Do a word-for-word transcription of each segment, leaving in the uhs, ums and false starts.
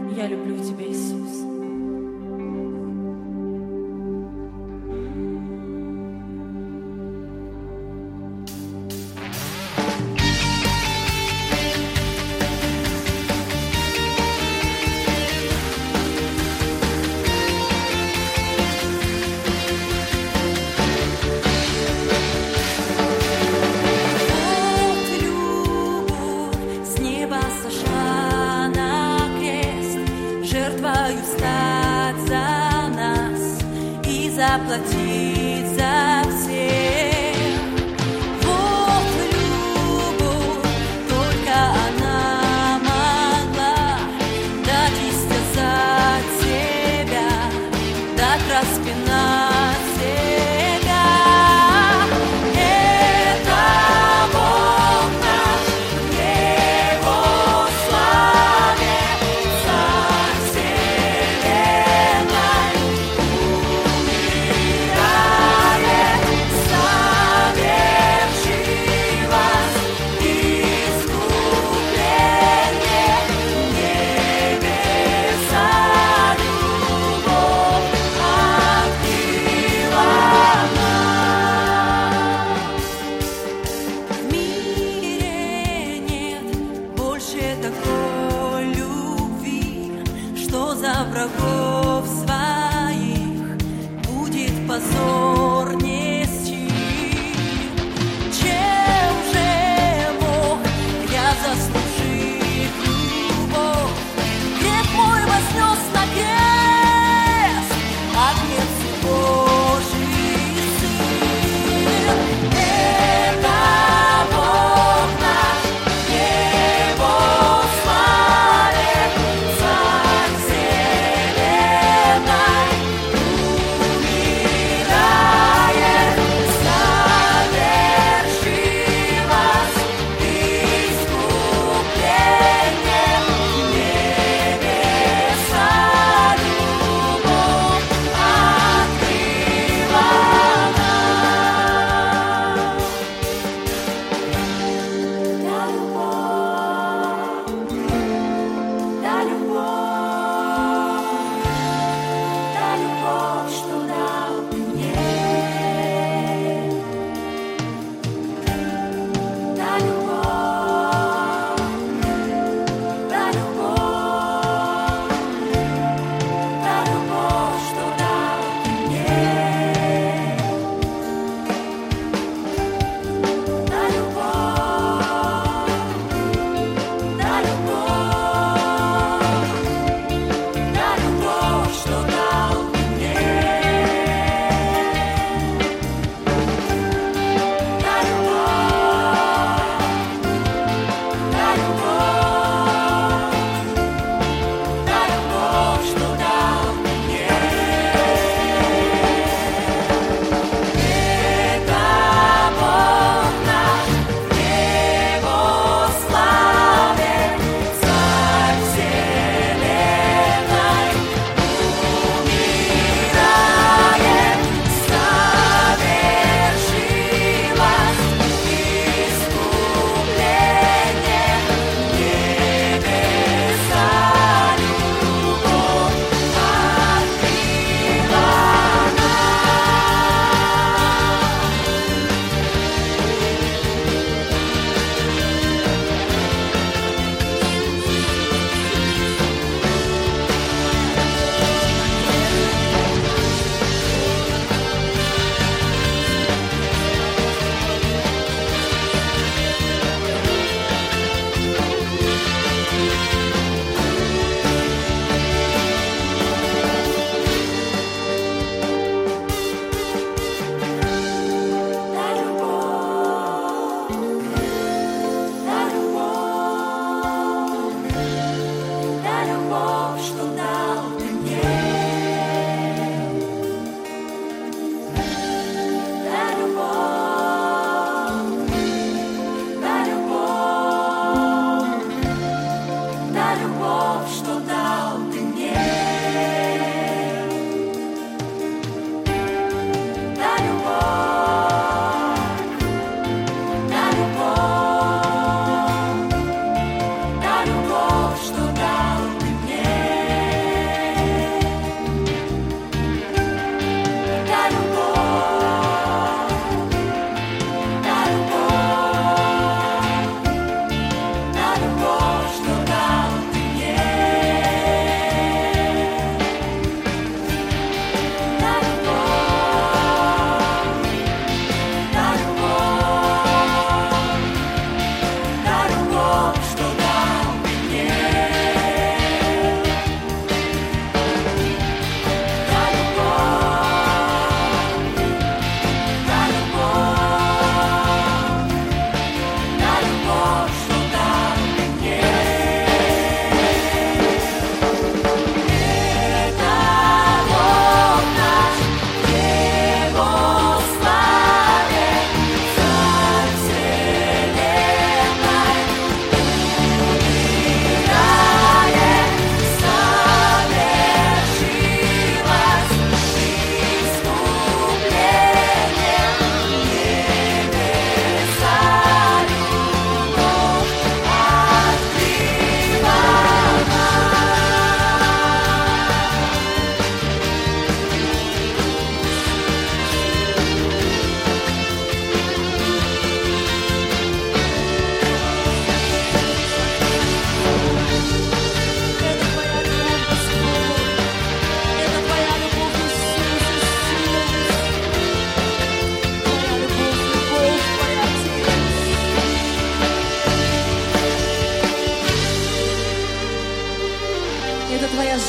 Я люблю Тебя, Иисус. Заплатить за всех. Вот любовь, только она могла дать истязать себя, дать распинать себя. Это Бог наш, в Его славе, Царь вселенной. За врагов своих будет позор нести. Чем же мог я заслужить любовь? Грех мой вознес на крест, Агнец Божий Сын. Это Бог наш, Его славе, Царь вселенной.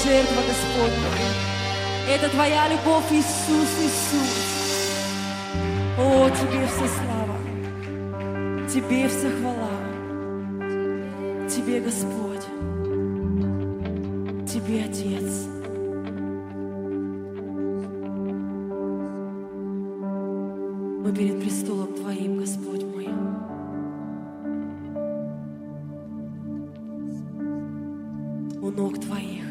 жертва, Господь мой. Это Твоя любовь, Иисус, Иисус. О, Тебе вся слава, Тебе вся хвала, Тебе, Господь, Тебе, Отец. Мы перед престолом Твоим, Господь мой. У ног Твоих.